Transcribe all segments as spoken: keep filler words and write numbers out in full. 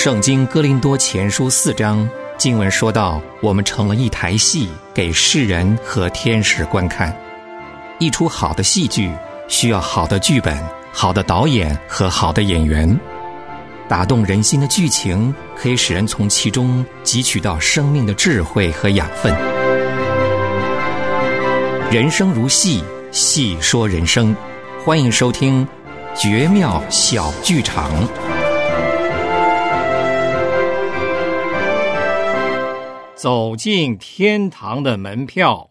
圣经哥林多前书四章经文说到，我们成了一台戏，给世人和天使观看。一出好的戏剧需要好的剧本、好的导演和好的演员。打动人心的剧情可以使人从其中汲取到生命的智慧和养分。人生如戏，戏说人生。欢迎收听绝妙小剧场。走进天堂的门票。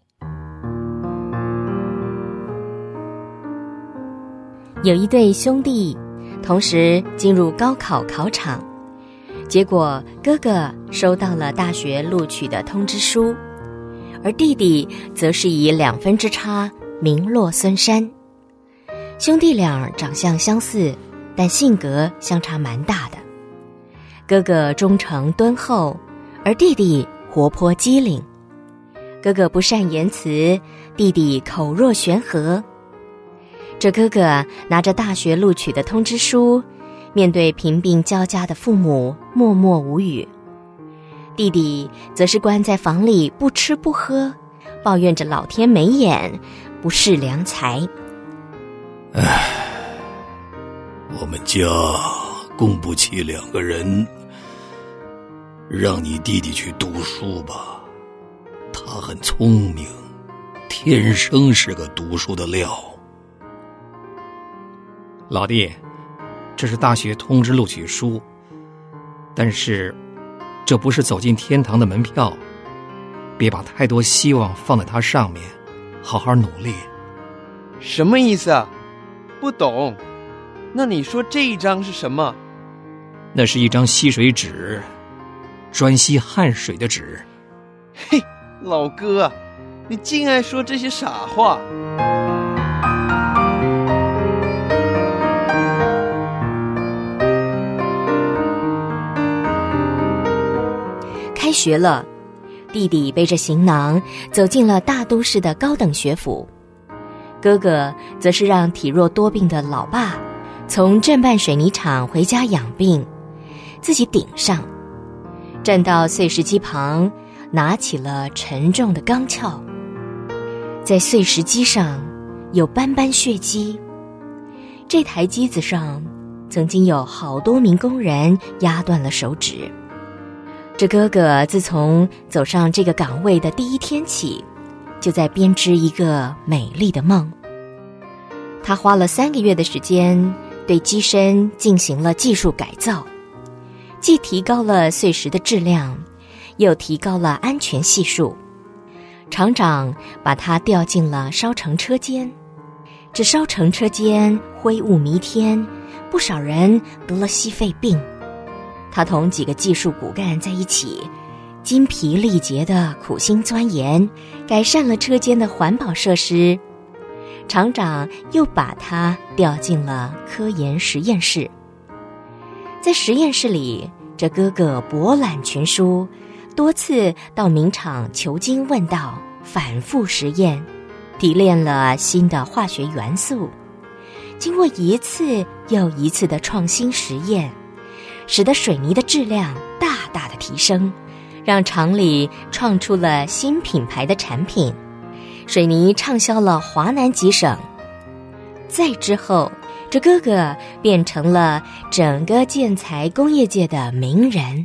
有一对兄弟同时进入高考考场，结果哥哥收到了大学录取的通知书，而弟弟则是以两分之差名落孙山。兄弟俩长相相似，但性格相差蛮大的。哥哥忠诚敦厚，而弟弟活泼机灵。哥哥不善言辞，弟弟口若悬河。这哥哥拿着大学录取的通知书，面对贫病交加的父母默默无语。弟弟则是关在房里不吃不喝，抱怨着老天没眼，不识良才。 唉，我们家供不起两个人，让你弟弟去读书吧，他很聪明，天生是个读书的料。 老弟，这是大学通知录取书，但是这不是走进天堂的门票，别把太多希望放在它上面，好好努力。 什么意思啊？不懂。那你说这一张是什么？ 那是一张吸水纸，专吸汗水的纸。 嘿，老哥，你竟爱说这些傻话。 开学了，弟弟背着行囊走进了大都市的高等学府，哥哥则是让体弱多病的老爸从镇办水泥厂回家养病，自己顶上，站到碎石机旁，拿起了沉重的钢锹。在碎石机上有斑斑血迹，这台机子上曾经有好多名工人压断了手指。这哥哥自从走上这个岗位的第一天起，就在编织一个美丽的梦。他花了三个月的时间，对机身进行了技术改造，既提高了碎石的质量，又提高了安全系数。厂长把他调进了烧成车间，这烧成车间灰雾弥天，不少人得了矽肺病。他同几个技术骨干在一起，精疲力竭地苦心钻研，改善了车间的环保设施。厂长又把他调进了科研实验室。在实验室里，这哥哥博览群书，多次到名厂求经问道，反复实验，提炼了新的化学元素。经过一次又一次的创新实验，使得水泥的质量大大的提升，让厂里创出了新品牌的产品，水泥畅销了华南几省。再之后，这哥哥变成了整个建材工业界的名人。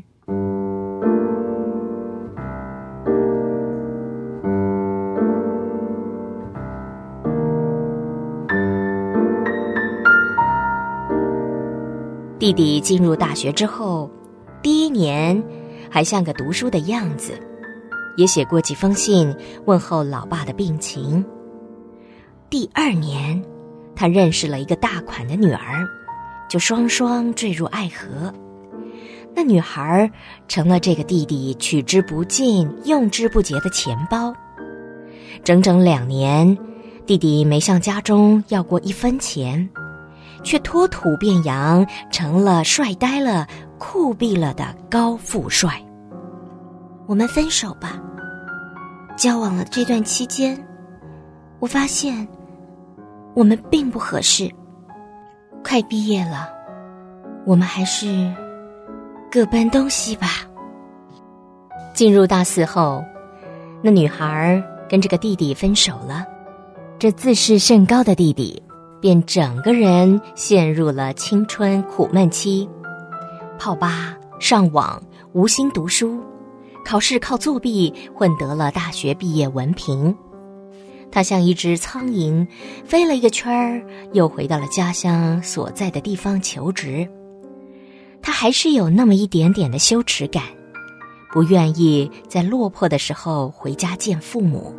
弟弟进入大学之后，第一年还像个读书的样子，也写过几封信问候老爸的病情。第二年，他认识了一个大款的女儿，就双双坠入爱河。那女孩成了这个弟弟取之不尽、用之不竭的钱包。整整两年，弟弟没向家中要过一分钱，却脱土变洋，成了帅呆了、酷毙了的高富帅。我们分手吧。交往了这段期间，我发现我们并不合适。快毕业了，我们还是各奔东西吧。进入大四后，那女孩跟这个弟弟分手了，这自视甚高的弟弟便整个人陷入了青春苦闷期，泡吧、上网、无心读书，考试靠作弊混得了大学毕业文凭。他像一只苍蝇，飞了一个圈儿，又回到了家乡所在的地方求职。他还是有那么一点点的羞耻感，不愿意在落魄的时候回家见父母。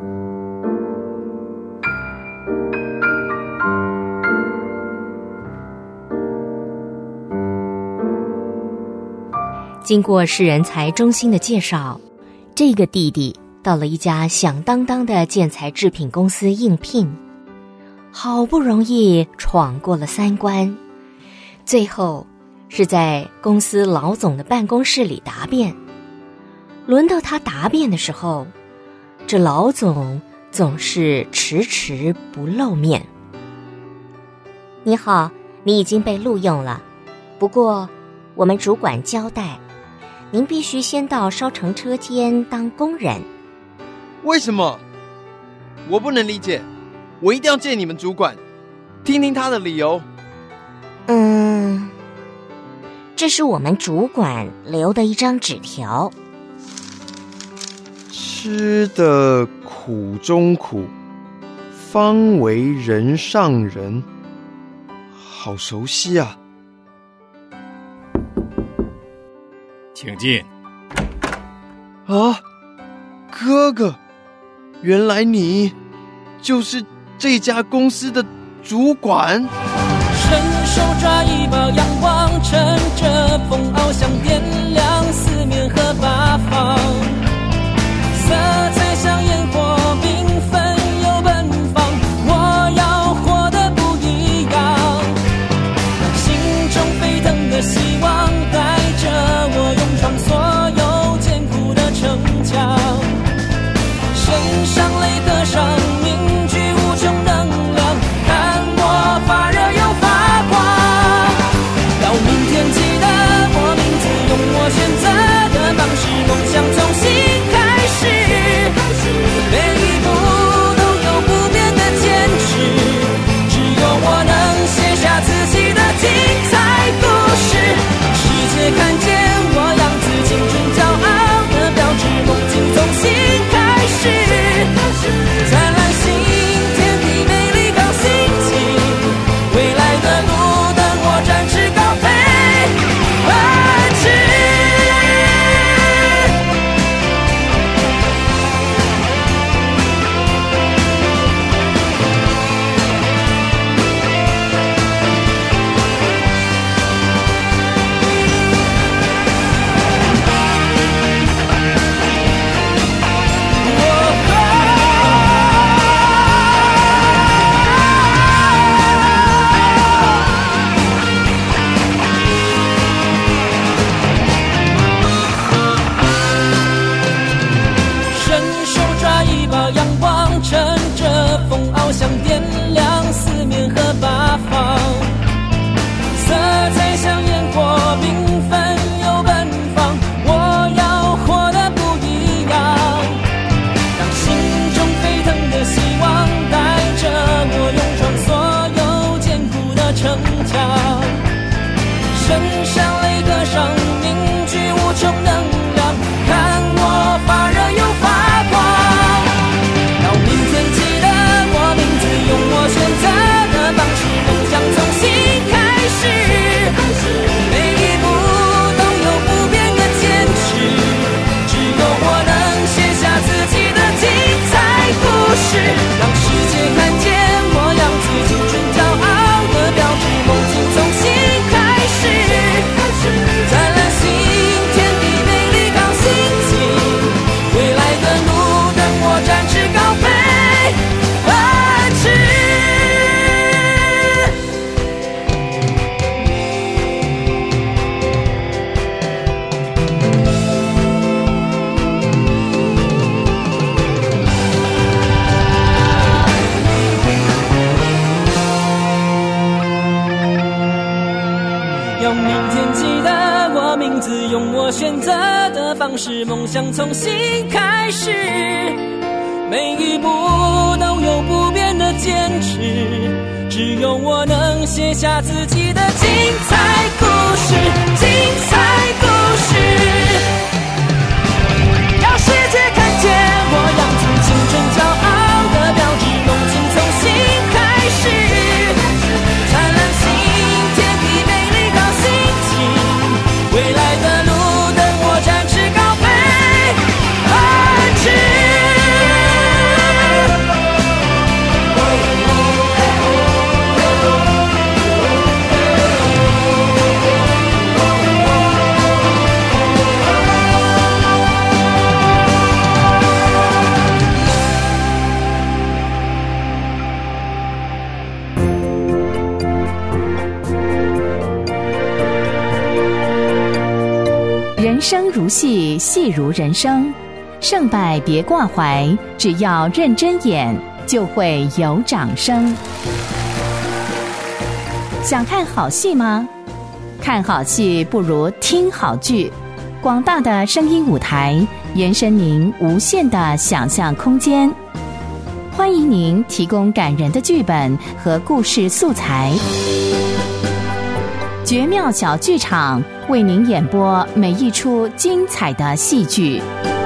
经过世人才中心的介绍，这个弟弟到了一家响当当的建材制品公司应聘，好不容易闯过了三关，最后是在公司老总的办公室里答辩。轮到他答辩的时候，这老总总是迟迟不露面。你好，你已经被录用了，不过我们主管交代，您必须先到烧成车间当工人。 为什么？我不能理解，我一定要见你们主管，听听他的理由。 嗯，这是我们主管留的一张纸条。 吃的苦中苦，方为人上人，好熟悉啊！ 请进。 啊，哥哥，原来你就是这家公司的主管。 伸手抓一把阳光，趁着风翱翔，点亮四面和八方，色彩像烟火，缤纷又奔放。我要活得不一样，让心中沸腾的希望带着我勇闯所有艰苦的城墙，身上泪刻上凝聚无穷能量，看我发热又发光。到明天记得我名字，用我名字，用我选择的方式，梦想重新开始。每一步都有不变的坚持，只有我能写下自己的精彩故事，精彩故事。让世界看见我扬起青春骄傲的标志，梦境重新开始。灿烂新天地，美丽好心情，未来的路等我展翅高飞奔驰。 人生如戏，戏如人生，胜败别挂怀，只要认真演，就会有掌声。想看好戏吗？看好戏不如听好剧。广大的声音舞台，延伸您无限的想象空间。欢迎您提供感人的剧本和故事素材。绝妙小剧场为您演播每一出精彩的戏剧。